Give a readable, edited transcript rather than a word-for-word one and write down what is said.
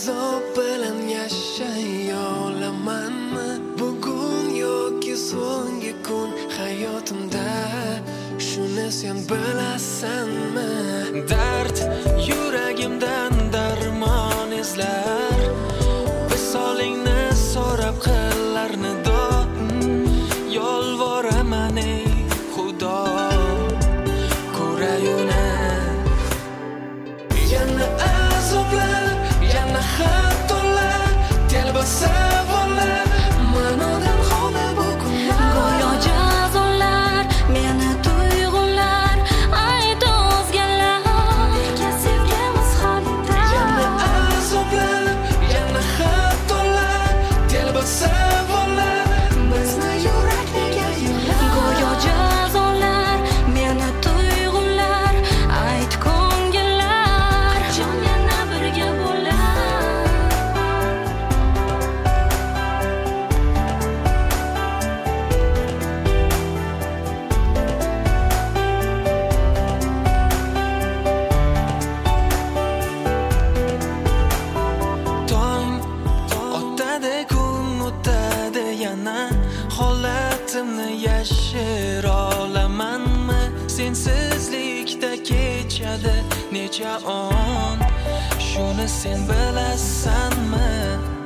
azob bilan yashay olamanmi bugun yoki so'nggi kun hayotimda shuni sen bilasanmi dard yuragimdan darmon izlar visolingni so'rab qillarni yolvoraman ey Xudo ko'rayuna yana azoblar yana xatolar telbasa volar ma'nodan xoli bu kunlar go'yo jazolar meni tuyg'ular ayt o'zgalar nega sevgimiz holida yana azoblar yana xatolar telbasa volar bizni yurak nega yig'lar go'yo jazolar meni tuyg'ular ayt ko'ngillar qachon yana birga bo'lar tong o'tadi kun o'tadi yana holatimni yashira olamanmi sensizlikda kechadi necha on shuni sen bilasanmi